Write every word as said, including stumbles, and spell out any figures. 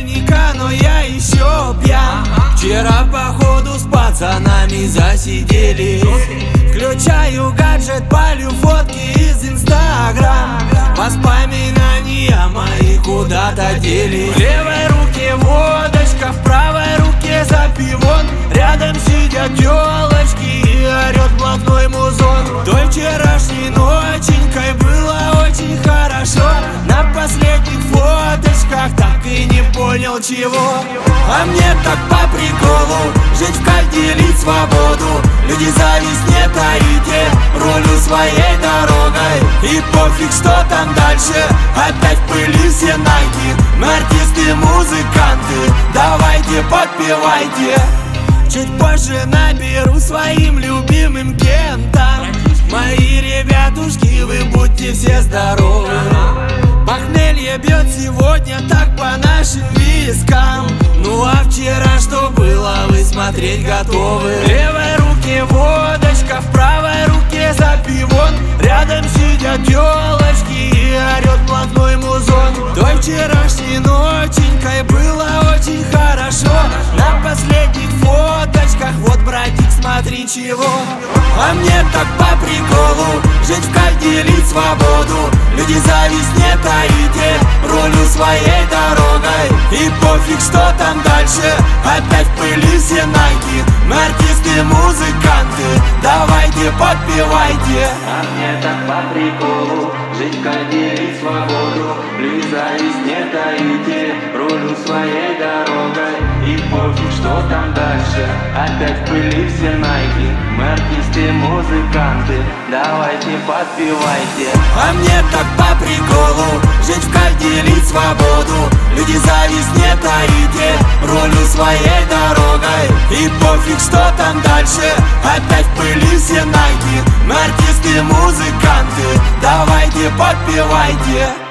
понедельника, но я еще пьян. Вчера походу с пацанами засиделись. Включаю гаджет, палю фотки из Инстаграм. Воспоминания мои куда-то делись. В левой руке водочка, в правой руке запивон. Рядом сидят тёлочки и орёт блатной музон. Той вчерашней ноченькой было очень хорошо. На последних фоточках так и не понял чего. А мне так по приколу жить в кайф, делить свободу. Люди зависть не таите, рулю своей дорогой. И пофиг, что там дальше, опять в пыли все найти. Мы артисты, музыканты, давайте подпевайте. Чуть позже наберу своим любимым кем-то. Мои ребятушки, вы будьте все здоровы. Похмелье бьет сегодня так по нашим вискам. Ну а вчера что было, вы смотреть готовы. В левой руке водочка, в правой руке запивон. Рядом сидят тёлочки и орёт блатной музон. Той вчерашней ноченькой было очень хорошо. На последних фоточках вот, братик, смотри чего. А мне так по приколу жить в кайф, делить свободу. Люди зависть не таите, рулю своей дорогой. И пофиг, что там дальше, опять в пыли все найти. Мы артисты, музыканты, давайте подпевайте. А мне так по приколу жить в кайф, делить свободу. Люди зависть не таите, рулю своей дорогой. И пофиг, что там дальше, опять в пыли все найти. Мы артисты, музыканты, давайте подпевайте. А мне так по приколу жить в кайф, делить свободу. Люди зависть не таите, рулю своей дорогой. И пофиг, что там дальше, опять в пыли все найти. Мы артисты, музыканты, давайте подпевайте.